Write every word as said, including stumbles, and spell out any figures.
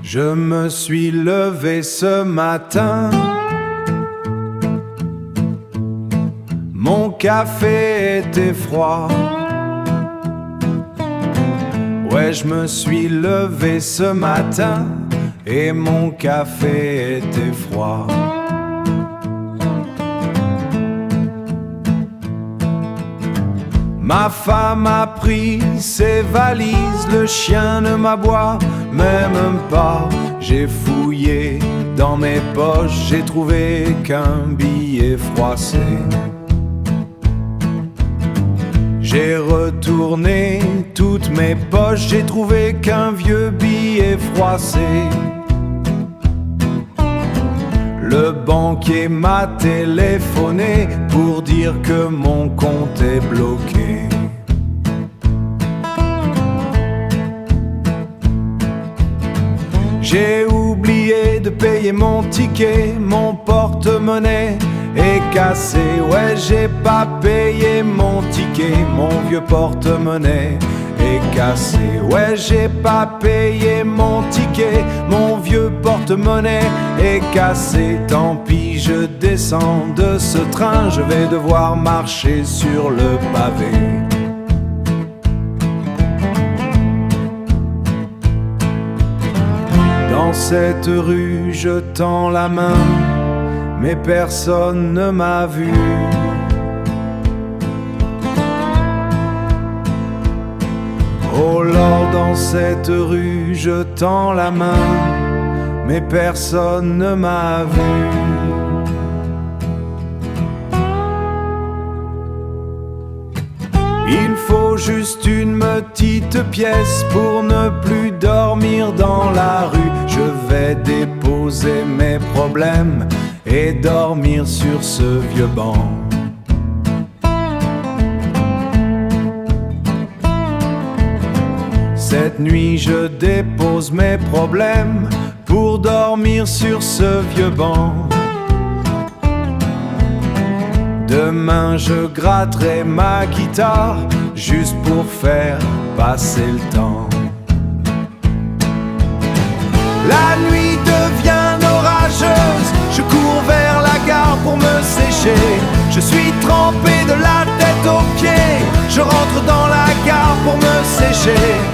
Je me suis levé ce matin, mon café était froid. Ouais, je me suis levé ce matin et mon café était froid. Ma femme a pris ses valises, le chien ne m'aboie même pas. J'ai fouillé dans mes poches, j'ai trouvé qu'un billet froissé. J'ai retourné toutes mes poches, j'ai trouvé qu'un vieux billet froissé. Le banquier m'a téléphoné pour dire que mon compte est bloqué. J'ai oublié de payer mon ticket, mon porte-monnaie est cassé. Ouais, j'ai pas payé mon ticket, mon vieux porte-monnaie est cassé. Ouais, j'ai pas payé mon ticket, mon vieux porte-monnaie est cassé. Tant pis, je descends de ce train, je vais devoir marcher sur le pavé. Dans cette rue, je tends la main, mais personne ne m'a vu. Oh Lord, dans cette rue, je tends la main, mais personne ne m'a vu. Il faut juste une petite pièce pour ne plus dormir dans la rue. Je vais déposer mes problèmes et dormir sur ce vieux banc. Cette nuit je dépose mes problèmes pour dormir sur ce vieux banc. Demain je gratterai ma guitare juste pour faire passer le temps. La nuit devient orageuse, je cours vers la gare pour me sécher. Je suis trempé de la tête aux pieds, je rentre dans la gare pour me sécher.